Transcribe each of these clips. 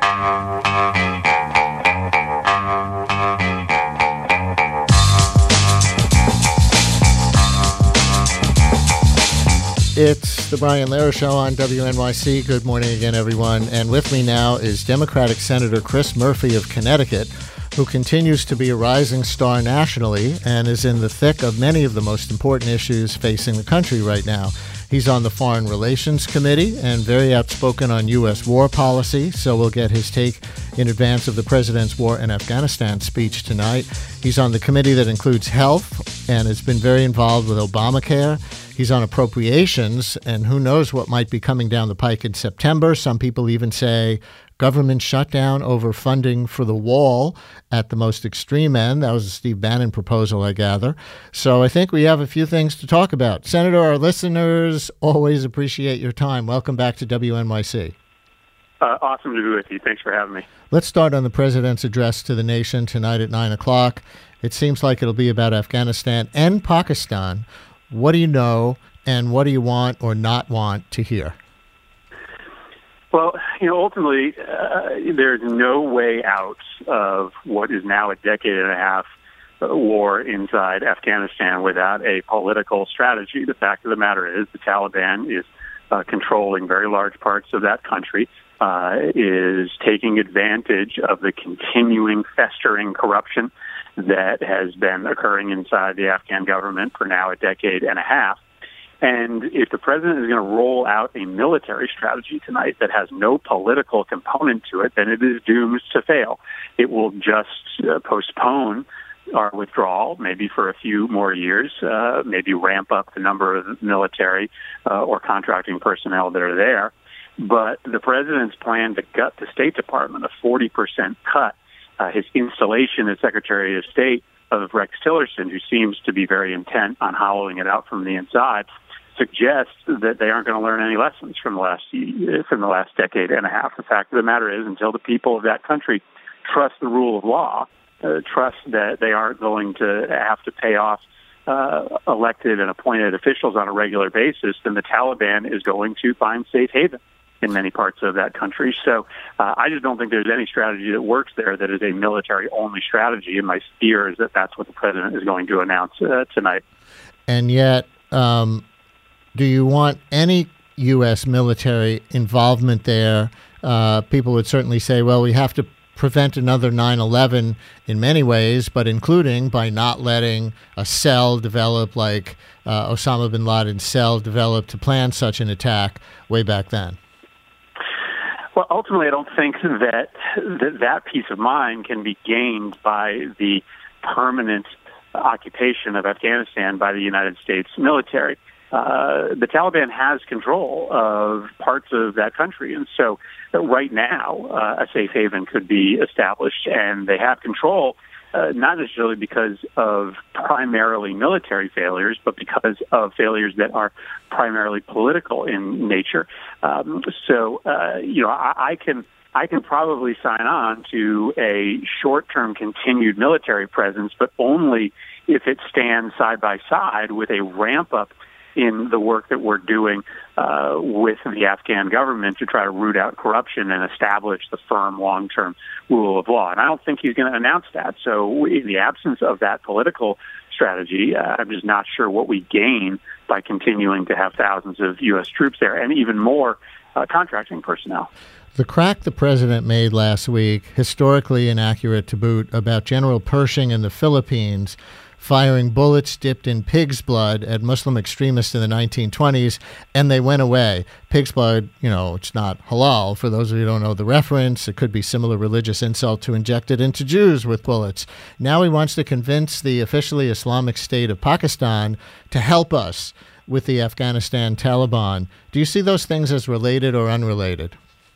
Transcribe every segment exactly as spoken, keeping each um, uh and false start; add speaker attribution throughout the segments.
Speaker 1: It's the Brian Lehrer Show on W N Y C. Good morning again, everyone. And with me now is Democratic Senator Chris Murphy of Connecticut, who continues to be a rising star nationally and is in the thick of many of the most important issues facing the country right now. He's on the Foreign Relations Committee and very outspoken on U S war policy, so we'll get his take in advance of the president's war in Afghanistan speech tonight. He's on the committee that includes health and has been very involved with Obamacare. He's on appropriations, and who knows what might be coming down the pike in September. Some people even say government shutdown over funding for the wall at the most extreme end. That was a Steve Bannon proposal, I gather. So I think we have a few things to talk about. Senator, our listeners always appreciate your time. Welcome back to W N Y C.
Speaker 2: Uh, awesome to be with you. Thanks for having me.
Speaker 1: Let's start on the president's address to the nation tonight at nine o'clock. It seems like it'll be about Afghanistan and Pakistan. What do you know, and what do you want or not want to hear?
Speaker 2: Well, you know, ultimately, uh, there's no way out of what is now a decade and a half uh, war inside Afghanistan without a political strategy. The fact of the matter is the Taliban is uh, controlling very large parts of that country, uh, is taking advantage of the continuing festering corruption that has been occurring inside the Afghan government for now a decade and a half. And if the president is going to roll out a military strategy tonight that has no political component to it, then it is doomed to fail. It will just uh, postpone our withdrawal, maybe for a few more years, uh, maybe ramp up the number of military uh, or contracting personnel that are there. But the president's plan to gut the State Department, a forty percent cut, Uh, his installation as Secretary of State of Rex Tillerson, who seems to be very intent on hollowing it out from the inside, suggests that they aren't going to learn any lessons from the last from the last decade and a half. The fact of the matter is, until the people of that country trust the rule of law, uh, trust that they aren't going to have to pay off uh, elected and appointed officials on a regular basis, then the Taliban is going to find safe haven in many parts of that country. So uh, I just don't think there's any strategy that works there that is a military-only strategy, and my fear is that that's what the president is going to announce uh, tonight.
Speaker 1: And yet, um, do you want any U S military involvement there? Uh, people would certainly say, well, we have to prevent another nine eleven in many ways, but including by not letting a cell develop like uh, Osama bin Laden's cell developed to plan such an attack way back then.
Speaker 2: Well, ultimately, I don't think that, that that peace of mind can be gained by the permanent occupation of Afghanistan by the United States military. Uh, the Taliban has control of parts of that country, and so right now uh, a safe haven could be established, and they have control, uh, not necessarily because of primarily military failures, but because of failures that are primarily political in nature. Um, so, uh, you know, I, I can I can probably sign on to a short-term continued military presence, but only if it stands side by side with a ramp-up in the work that we're doing uh, with the Afghan government to try to root out corruption and establish the firm long-term rule of law. And I don't think he's going to announce that. So in the absence of that political strategy, uh, I'm just not sure what we gain by continuing to have thousands of U S troops there and even more uh, contracting personnel.
Speaker 1: The crack the president made last week, historically inaccurate to boot, about General Pershing in the Philippines firing bullets dipped in pig's blood at Muslim extremists in the nineteen twenties, and they went away. Pig's blood, you know, it's not halal. For those of you who don't know the reference, it could be similar religious insult to inject it into Jews with bullets. Now he wants to convince the officially Islamic State of Pakistan to help us with the Afghanistan Taliban. Do you see those things as related or unrelated?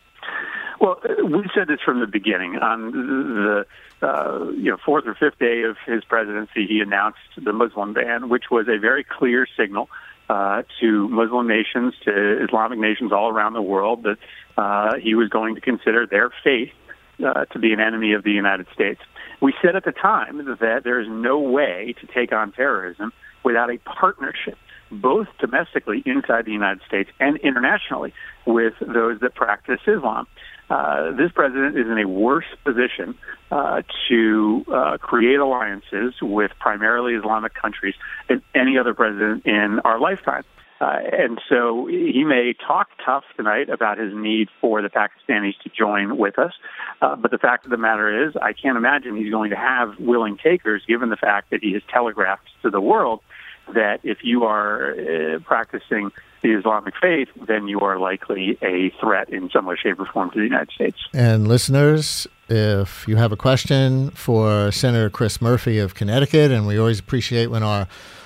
Speaker 2: Well, we've said this from the beginning. On the uh, you know fourth or fifth day of his presidency, he announced the Muslim ban, which was a very clear signal uh, to Muslim nations, to Islamic nations all around the world, that uh, he was going to consider their faith uh, to be an enemy of the United States. We said at the time that there is no way to take on terrorism without a partnership, both domestically inside the United States and internationally, with those that practice Islam. Uh, this president is in a worse position uh, to uh, create alliances with primarily Islamic countries than any other president in our lifetime. Uh, and so he may talk tough tonight about his need for the Pakistanis to join with us. Uh, but the fact of the matter is, I can't imagine he's going to have willing takers, given the fact that he has telegraphed to the world that if you are uh, practicing the Islamic faith, then you are likely a threat in some way, shape, or form to the United States.
Speaker 1: And listeners, if you have a question for Senator Chris Murphy of Connecticut, and we always appreciate when our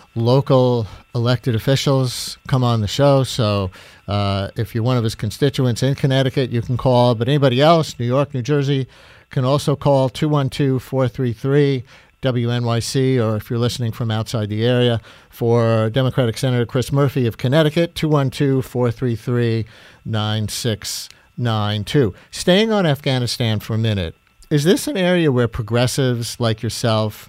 Speaker 1: local elected officials come on the show. So uh, if you're one of his constituents in Connecticut, you can call. But anybody else, New York, New Jersey, can also call two one two, four three three, W N Y C, or if you're listening from outside the area, for Democratic Senator Chris Murphy of Connecticut, two one two, four three three, nine six nine two. Staying on Afghanistan for a minute, is this an area where progressives like yourself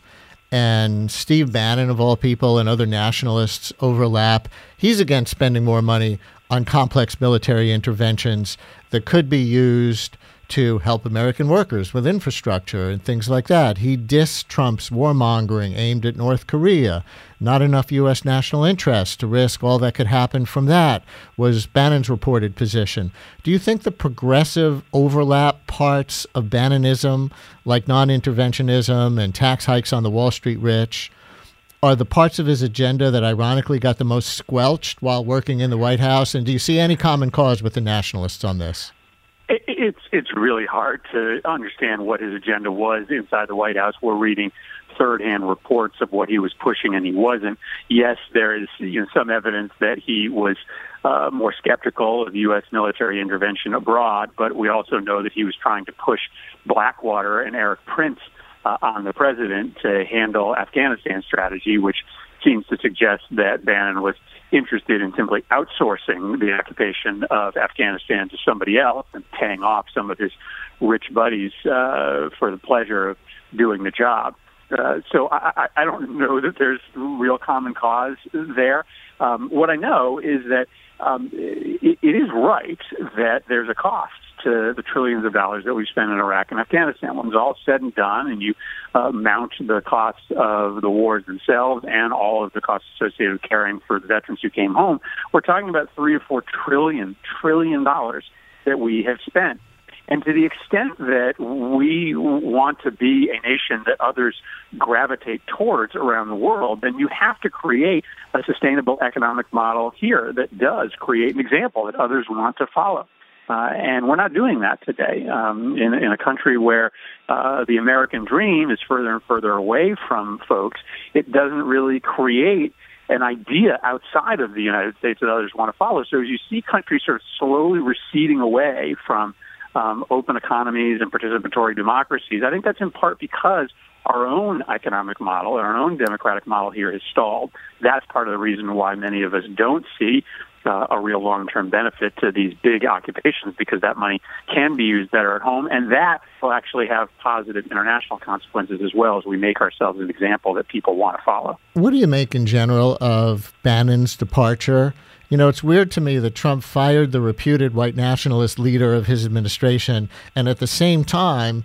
Speaker 1: and Steve Bannon, of all people, and other nationalists overlap? He's against spending more money on complex military interventions that could be used to help American workers with infrastructure and things like that. He dissed Trump's warmongering aimed at North Korea. Not enough U S national interest to risk all that could happen from that was Bannon's reported position. Do you think the progressive overlap parts of Bannonism, like non-interventionism and tax hikes on the Wall Street rich, are the parts of his agenda that ironically got the most squelched while working in the White House? And do you see any common cause with the nationalists on this?
Speaker 2: It's it's really hard to understand what his agenda was inside the White House. We're reading third-hand reports of what he was pushing and he wasn't. Yes, there is you know, some evidence that he was uh, more skeptical of U S military intervention abroad, but we also know that he was trying to push Blackwater and Eric Prince uh, on the president to handle Afghanistan strategy, which seems to suggest that Bannon was interested in simply outsourcing the occupation of Afghanistan to somebody else and paying off some of his rich buddies uh, for the pleasure of doing the job. Uh, so I, I don't know that there's real common cause there. Um, what I know is that um, it, it is right that there's a cost to the trillions of dollars that we spend in Iraq and Afghanistan. When it's all said and done and you uh, mount the costs of the wars themselves and all of the costs associated with caring for the veterans who came home, we're talking about three or four trillion, trillion dollars that we have spent. And to the extent that we want to be a nation that others gravitate towards around the world, then you have to create a sustainable economic model here that does create an example that others want to follow. Uh, and we're not doing that today um, in, in a country where uh, the American dream is further and further away from folks. It doesn't really create an idea outside of the United States that others want to follow. So as you see countries sort of slowly receding away from um, open economies and participatory democracies, I think that's in part because our own economic model, our own democratic model here has stalled. That's part of the reason why many of us don't see Uh, a real long-term benefit to these big occupations, because that money can be used better at home, and that will actually have positive international consequences as well as we make ourselves an example that people want to follow.
Speaker 1: What do you make in general of Bannon's departure? You know, it's weird to me that Trump fired the reputed white nationalist leader of his administration and at the same time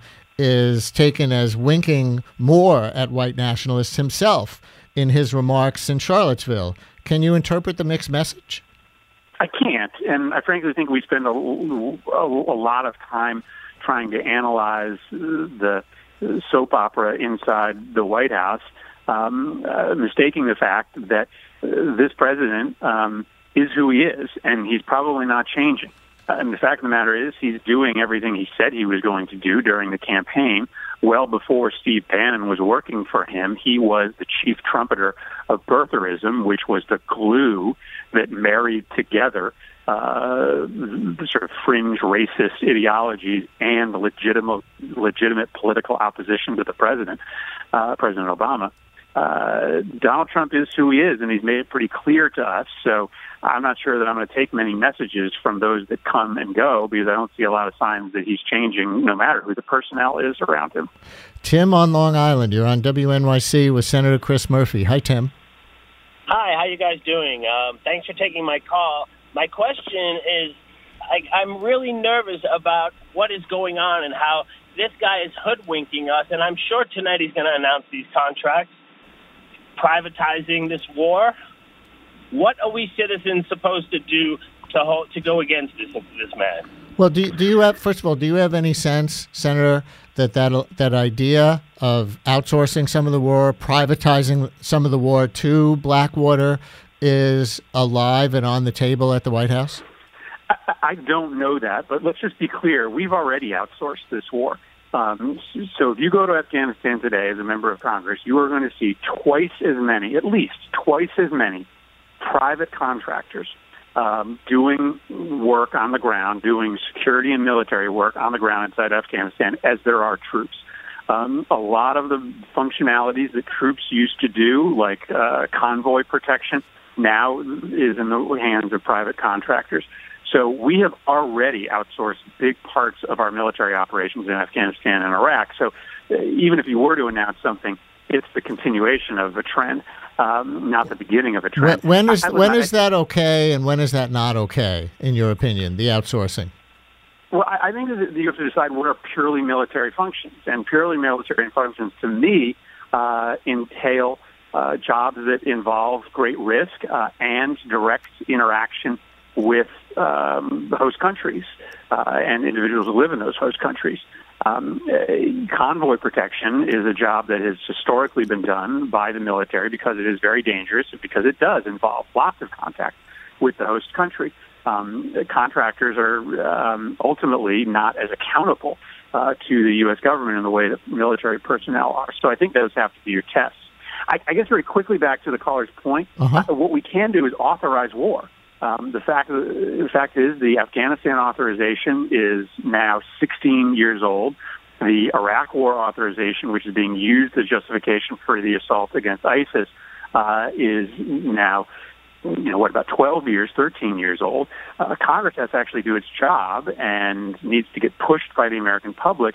Speaker 1: is taken as winking more at white nationalists himself in his remarks in Charlottesville. Can you interpret the mixed message?
Speaker 2: I can't, and I frankly think we spend a, a, a lot of time trying to analyze the soap opera inside the White House, um, uh, mistaking the fact that uh, this president um, is who he is, and he's probably not changing. Uh, and the fact of the matter is he's doing everything he said he was going to do during the campaign. Well before Steve Bannon was working for him, he was the chief trumpeter of birtherism, which was the glue that married together uh, the sort of fringe racist ideologies and the legitimate, legitimate political opposition to the president, uh, President Obama. Uh, Donald Trump is who he is, and he's made it pretty clear to us. So I'm not sure that I'm going to take many messages from those that come and go, because I don't see a lot of signs that he's changing, no matter who the personnel is around him.
Speaker 1: Tim on Long Island, you're on W N Y C with Senator Chris Murphy. Hi, Tim.
Speaker 3: Hi, how you guys doing? Um, thanks for taking my call. My question is, I, I'm really nervous about what is going on and how this guy is hoodwinking us. And I'm sure tonight he's going to announce these contracts, privatizing this war. What are we citizens supposed to do to hold, to go against this this man?
Speaker 1: Well, do you, do you have, first of all, do you have any sense, Senator, that that, that idea of outsourcing some of the war, privatizing some of the war to Blackwater is alive and on the table at the White House?
Speaker 2: I, I don't know that, but let's just be clear. We've already outsourced this war. Um, so if you go to Afghanistan today as a member of Congress, you are going to see twice as many, at least twice as many private contractors Um, doing work on the ground, doing security and military work on the ground inside Afghanistan as there are troops. Um, a lot of the functionalities that troops used to do, like uh, convoy protection, now is in the hands of private contractors. So we have already outsourced big parts of our military operations in Afghanistan and Iraq. So uh, even if you were to announce something, it's the continuation of a trend. Um, not the beginning of a trend.
Speaker 1: When, when is
Speaker 2: I, I
Speaker 1: when
Speaker 2: not,
Speaker 1: is that okay, and when is that not okay, in your opinion, the outsourcing?
Speaker 2: Well, I, I think that you have to decide what are purely military functions, and purely military functions, to me, uh, entail uh, jobs that involve great risk uh, and direct interaction with um, the host countries uh, and individuals who live in those host countries. Um, convoy protection is a job that has historically been done by the military because it is very dangerous and because it does involve lots of contact with the host country. Um, contractors are um, ultimately not as accountable uh, to the U S government in the way that military personnel are. So I think those have to be your tests. I, I guess very quickly back to the caller's point, uh-huh. uh, what we can do is authorize war. Um, the fact the fact is the Afghanistan authorization is now sixteen years old. The Iraq war authorization, which is being used as justification for the assault against ISIS, uh, is now, you know, what, about twelve years, thirteen years old. Uh, Congress has to actually do its job and needs to get pushed by the American public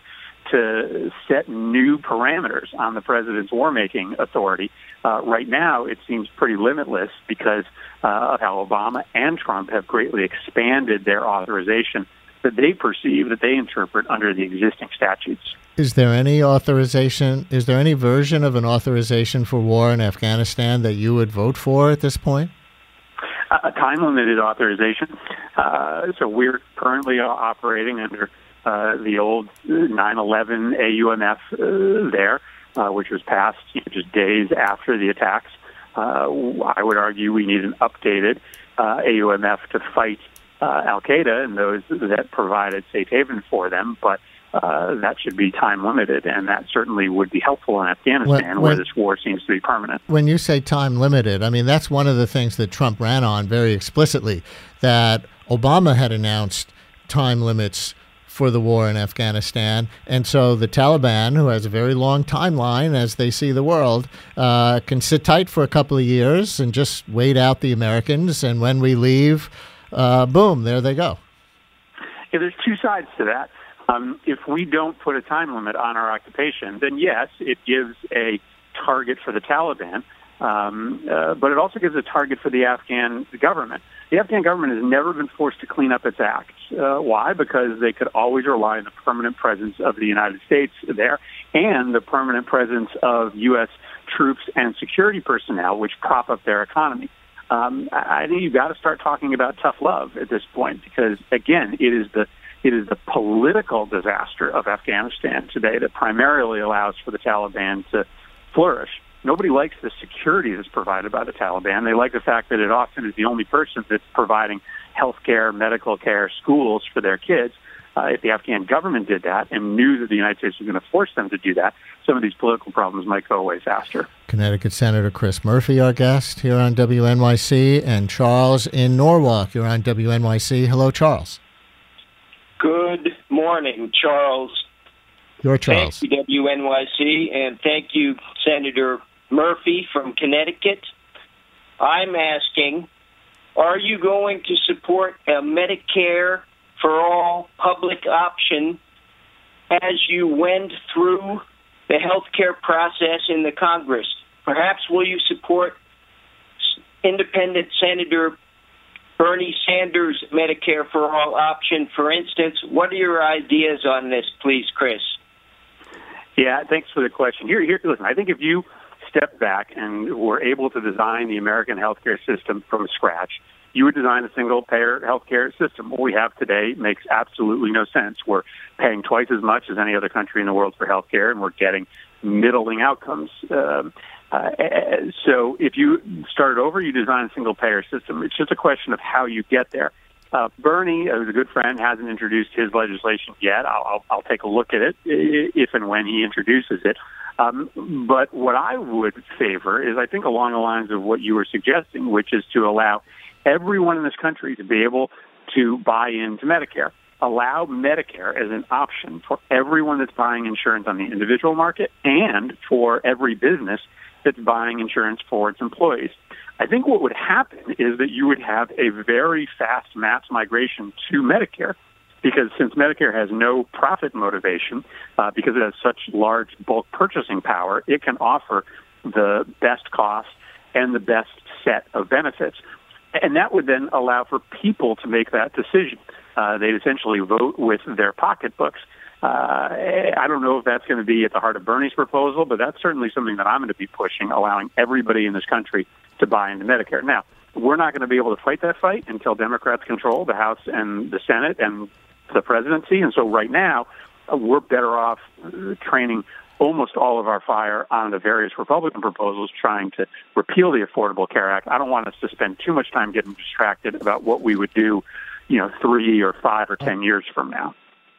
Speaker 2: to set new parameters on the president's war-making authority. Uh, right now, it seems pretty limitless because uh, of how Obama and Trump have greatly expanded their authorization that they perceive, that they interpret under the existing statutes.
Speaker 1: Is there any authorization, is there any version of an authorization for war in Afghanistan that you would vote for at this point?
Speaker 2: A time-limited authorization. Uh, so we're currently operating under Uh, the old nine eleven A U M F uh, there, uh, which was passed you know, just days after the attacks. Uh, I would argue we need an updated uh, A U M F to fight uh, Al-Qaeda and those that provided safe haven for them, but uh, that should be time-limited, and that certainly would be helpful in Afghanistan, when, when, where this war seems to be permanent.
Speaker 1: When you say time-limited, I mean, that's one of the things that Trump ran on very explicitly, that Obama had announced time limits for the war in Afghanistan. And so the Taliban, who has a very long timeline as they see the world, uh, can sit tight for a couple of years and just wait out the Americans. And when we leave, uh, boom, there they go.
Speaker 2: Yeah, there's two sides to that. Um, if we don't put a time limit on our occupation, then yes, it gives a target for the Taliban. Um, uh, but it also gives a target for the Afghan government. The Afghan government has never been forced to clean up its acts. Uh, why? Because they could always rely on the permanent presence of the United States there and the permanent presence of U S troops and security personnel, which prop up their economy. Um, I think you've got to start talking about tough love at this point because, again, it is the it is the political disaster of Afghanistan today that primarily allows for the Taliban to flourish. Nobody likes the security that's provided by the Taliban. They like the fact that it often is the only person that's providing health care, medical care, schools for their kids. Uh, if the Afghan government did that and knew that the United States was going to force them to do that, some of these political problems might go away faster.
Speaker 1: Connecticut Senator Chris Murphy, our guest here on W N Y C, and Charles in Norwalk. You're on W N Y C. Hello, Charles.
Speaker 4: Good morning, Charles.
Speaker 1: You're Charles.
Speaker 4: Thank you, W N Y C, and thank you, Senator Murphy from Connecticut. I'm asking, are you going to support a Medicare for all public option as you went through the health care process in the Congress? Perhaps will you support independent Senator Bernie Sanders' Medicare for All option, for instance. What are your ideas on this, please, Chris?
Speaker 2: Yeah, thanks for the question. Here, here, listen, I think if you step back and were able to design the American healthcare system from scratch, you would design a single-payer healthcare system. What we have today makes absolutely no sense. We're paying twice as much as any other country in the world for healthcare, and we're getting middling outcomes. Um, uh, so if you started over, you design a single-payer system. It's just a question of how you get there. Uh, Bernie, who's a good friend, hasn't introduced his legislation yet. I'll, I'll, I'll take a look at it if and when he introduces it. Um, but what I would favor is, I think, along the lines of what you were suggesting, which is to allow everyone in this country to be able to buy into Medicare. Allow Medicare as an option for everyone that's buying insurance on the individual market and for every business that's buying insurance for its employees. I think what would happen is that you would have a very fast mass migration to Medicare, because since Medicare has no profit motivation, uh, because it has such large bulk purchasing power, it can offer the best cost and the best set of benefits. And that would then allow for people to make that decision. Uh, they'd essentially vote with their pocketbooks. Uh, I don't know if that's going to be at the heart of Bernie's proposal, but that's certainly something that I'm going to be pushing, allowing everybody in this country to buy into Medicare. Now, we're not going to be able to fight that fight until Democrats control the House and the Senate and the presidency. And so right now, uh, we're better off uh, training almost all of our fire on the various Republican proposals trying to repeal the Affordable Care Act. I don't want us to spend too much time getting distracted about what we would do, you know, three or five or ten years from now.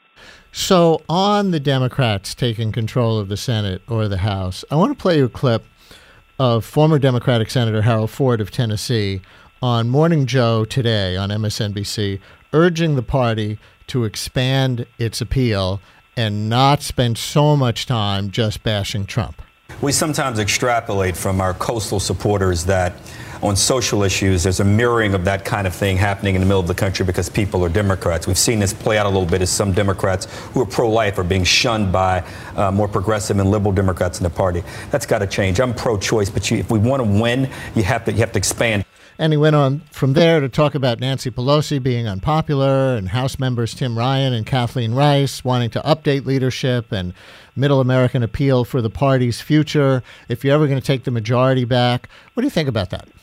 Speaker 1: So on the Democrats taking control of the Senate or the House, I want to play you a clip of former Democratic Senator Harold Ford of Tennessee on Morning Joe today on M S N B C, urging the party to expand its appeal and not spend so much time just bashing Trump.
Speaker 5: We sometimes extrapolate from our coastal supporters that on social issues, there's a mirroring of that kind of thing happening in the middle of the country because people are Democrats. We've seen this play out a little bit as some Democrats who are pro-life are being shunned by uh, more progressive and liberal Democrats in the party. That's got to change. I'm pro-choice, but you, if we want to win, you have to you have to expand.
Speaker 1: And he went on from there to talk about Nancy Pelosi being unpopular and House members Tim Ryan and Kathleen Rice wanting to update leadership and middle American appeal for the party's future. If you're ever going to take the majority back, what do you think about that?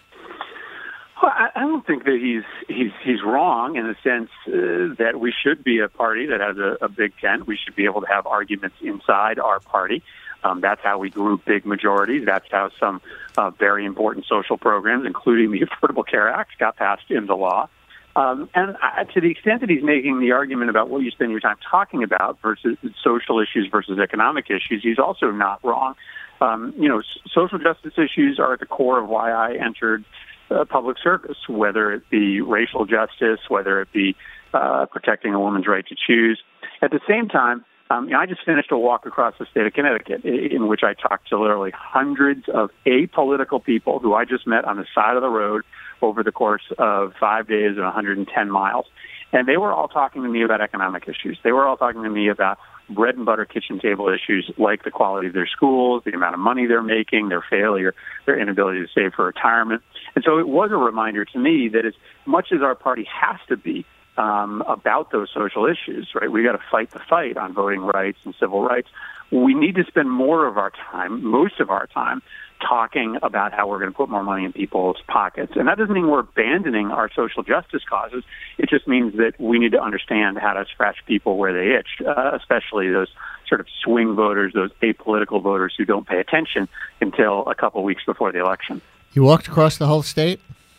Speaker 2: Well, I don't think that he's he's he's wrong in the sense uh, that we should be a party that has a, a big tent. We should be able to have arguments inside our party. Um, that's how we grew big majorities. That's how some uh, very important social programs, including the Affordable Care Act, got passed into law. Um, and I, to the extent that he's making the argument about what you spend your time talking about versus social issues versus economic issues, he's also not wrong. Um, you know, s- social justice issues are at the core of why I entered uh, public service, whether it be racial justice, whether it be uh, protecting a woman's right to choose. At the same time, Um, you know, I just finished a walk across the state of Connecticut in which I talked to literally hundreds of apolitical people who I just met on the side of the road over the course of five days and one hundred ten miles. And they were all talking to me about economic issues. They were all talking to me about bread and butter kitchen table issues like the quality of their schools, the amount of money they're making, their failure, their inability to save for retirement. And so it was a reminder to me that as much as our party has to be Um, about those social issues, right? We got to fight the fight on voting rights and civil rights. We need to spend more of our time, most of our time, talking about how we're going to put more money in people's pockets. And that doesn't mean we're abandoning our social justice causes. It just means that we need to understand how to scratch people where they itch, uh, especially those sort of swing voters, those apolitical voters who don't pay attention until a couple weeks before the election.
Speaker 1: You walked across the whole state?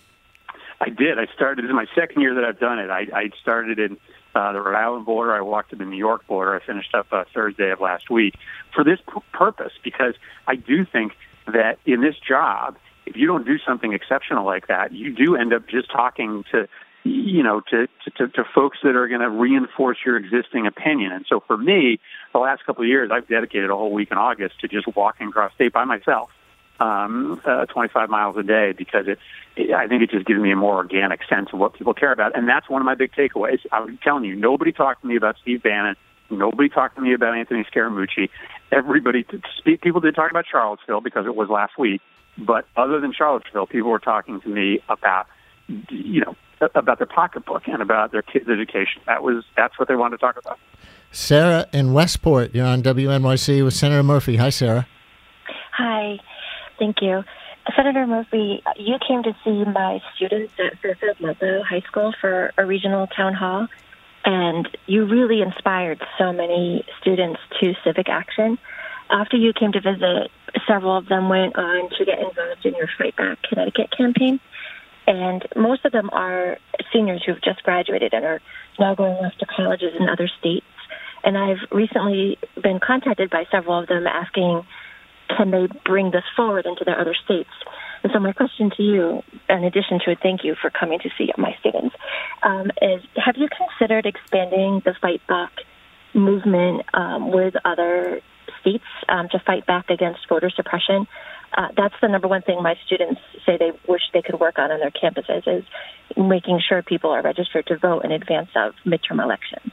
Speaker 2: I did. I started, this is my second year that I've done it. I, I started in uh, the Rhode Island border. I walked to the New York border. I finished up uh, Thursday of last week for this p- purpose, because I do think that in this job, if you don't do something exceptional like that, you do end up just talking to, you know, to, to, to, to folks that are going to reinforce your existing opinion. And so for me, the last couple of years, I've dedicated a whole week in August to just walking across state by myself. Um, uh, twenty-five miles a day, because it, it, I think it just gives me a more organic sense of what people care about. And that's one of my big takeaways. I'm telling you, nobody talked to me about Steve Bannon. Nobody talked to me about Anthony Scaramucci. Everybody, people did talk about Charlottesville because it was last week. But other than Charlottesville, people were talking to me about you know, about their pocketbook and about their kids' education. That was that's what they wanted to talk about.
Speaker 1: Sarah in Westport, you're on W N Y C with Senator Murphy. Hi, Sarah.
Speaker 6: Hi, thank you. Senator Murphy, you came to see my students at Fairfield Ludlow High School for a regional town hall, and you really inspired so many students to civic action. After you came to visit, several of them went on to get involved in your Fight Back Connecticut campaign, and most of them are seniors who've just graduated and are now going off to colleges in other states. And I've recently been contacted by several of them asking, can they bring this forward into their other states? And so my question to you, in addition to a thank you for coming to see my students, um, is have you considered expanding the Fight Back movement um, with other states um, to fight back against voter suppression? Uh, that's the number one thing my students say they wish they could work on on their campuses, is making sure people are registered to vote in advance of midterm elections.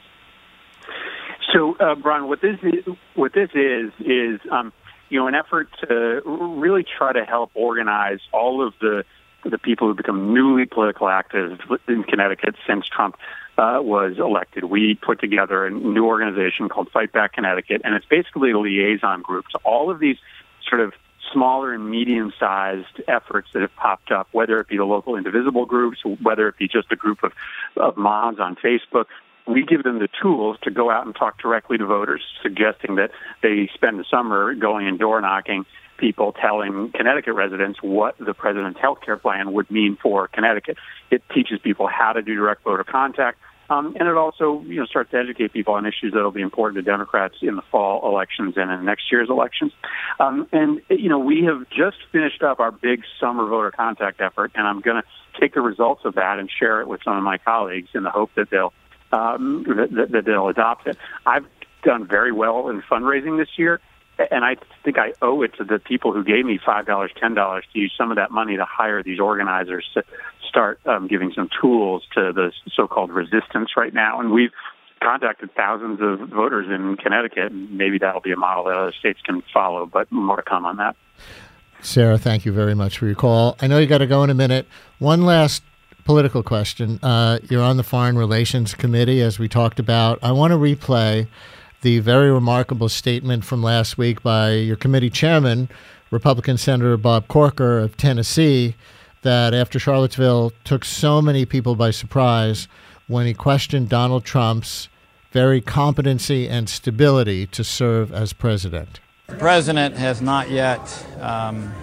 Speaker 2: So, uh, Brian, what this is, what this is, is um, you know, an effort to really try to help organize all of the the people who become newly political actives in Connecticut since Trump uh, was elected. We put together a new organization called Fight Back Connecticut, and it's basically a liaison group to all of these sort of smaller and medium-sized efforts that have popped up, whether it be the local indivisible groups, whether it be just a group of, of moms on Facebook. We give them the tools to go out and talk directly to voters, suggesting that they spend the summer going and door knocking people, telling Connecticut residents what the president's health care plan would mean for Connecticut. It teaches people how to do direct voter contact, um, and it also, you know, starts to educate people on issues that will be important to Democrats in the fall elections and in next year's elections. Um, and, you know, we have just finished up our big summer voter contact effort, and I'm going to take the results of that and share it with some of my colleagues in the hope that they'll Um, that, that they'll adopt it. I've done very well in fundraising this year, and I think I owe it to the people who gave me five dollars, ten dollars to use some of that money to hire these organizers to start um, giving some tools to the so-called resistance right now. And we've contacted thousands of voters in Connecticut, and maybe that'll be a model that other states can follow, but more to come on that.
Speaker 1: Sarah, thank you very much for your call. I know you got to go in a minute. One last political question. Uh, you're on the Foreign Relations Committee, as we talked about. I want to replay the very remarkable statement from last week by your committee chairman, Republican Senator Bob Corker of Tennessee, that after Charlottesville took so many people by surprise when he questioned Donald Trump's very competency and stability to serve as president.
Speaker 7: The president has not yet um,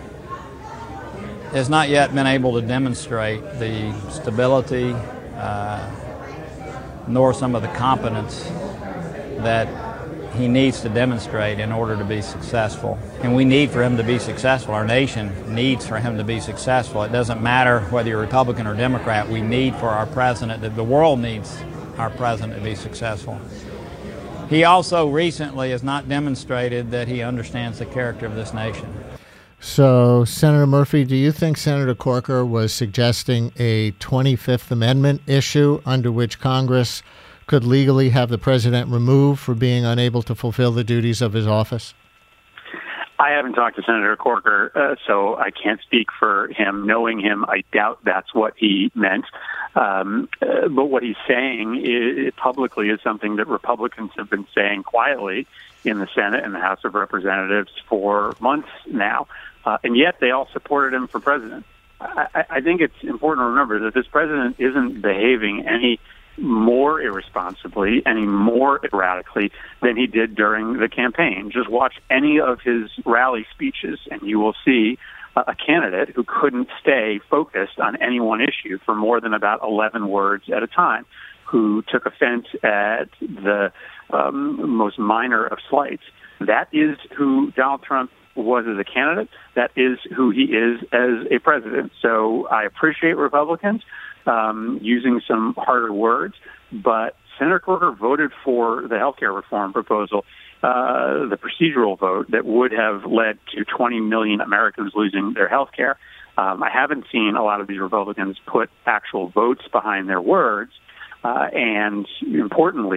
Speaker 7: has not yet been able to demonstrate the stability uh, nor some of the competence that he needs to demonstrate in order to be successful. And we need for him to be successful. Our nation needs for him to be successful. It doesn't matter whether you're Republican or Democrat. We need for our president, the world needs our president to be successful. He also recently has not demonstrated that he understands the character of this nation.
Speaker 1: So, Senator Murphy, do you think Senator Corker was suggesting a twenty-fifth Amendment issue under which Congress could legally have the president removed for being unable to fulfill the duties of his office?
Speaker 2: I haven't talked to Senator Corker, uh, so I can't speak for him. Knowing him, I doubt that's what he meant. Um, uh, but what he's saying is, publicly is something that Republicans have been saying quietly in the Senate and the House of Representatives for months now. Uh, and yet they all supported him for president. I, I think it's important to remember that this president isn't behaving any more irresponsibly, any more erratically than he did during the campaign. Just watch any of his rally speeches, and you will see a candidate who couldn't stay focused on any one issue for more than about eleven words at a time, who took offense at the um, most minor of slights. That is who Donald Trump was as a candidate. That is who he is as a president. So I appreciate Republicans um, using some harder words, but Senator Corker voted for the health care reform proposal, uh, the procedural vote that would have led to twenty million Americans losing their health care. Um, I haven't seen a lot of these Republicans put actual votes behind their words. Uh, and importantly,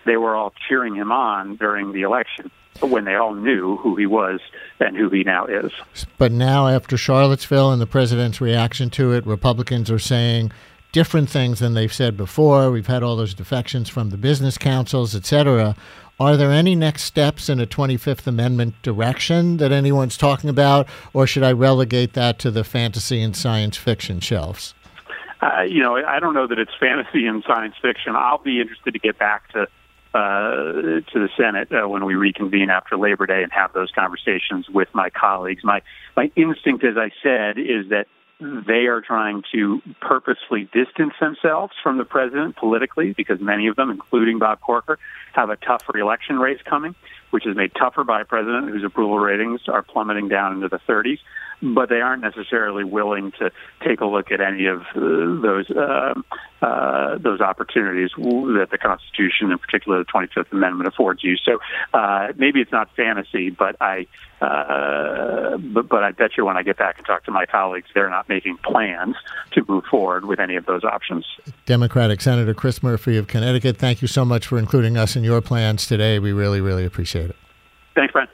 Speaker 2: they were all cheering him on during the election when they all knew who he was and who he now is.
Speaker 1: But now, after Charlottesville and the president's reaction to it, Republicans are saying different things than they've said before. We've had all those defections from the business councils, et cetera. Are there any next steps in a twenty-fifth Amendment direction that anyone's talking about, or should I relegate that to the fantasy and science fiction shelves?
Speaker 2: Uh, you know, I don't know that it's fantasy and science fiction. I'll be interested to get back to uh, to the Senate uh, when we reconvene after Labor Day and have those conversations with my colleagues. My my instinct, as I said, is that they are trying to purposely distance themselves from the president politically because many of them, including Bob Corker, have a tough reelection race coming, which is made tougher by a president whose approval ratings are plummeting down into the thirties. But they aren't necessarily willing to take a look at any of uh, those uh, uh, those opportunities that the Constitution, in particular the twenty-fifth Amendment, affords you. So uh, maybe it's not fantasy, but I uh, but, but I bet you when I get back and talk to my colleagues, they're not making plans to move forward with any of those options.
Speaker 1: Democratic Senator Chris Murphy of Connecticut, thank you so much for including us in your plans today. We really, really appreciate it.
Speaker 2: Thanks, Brian.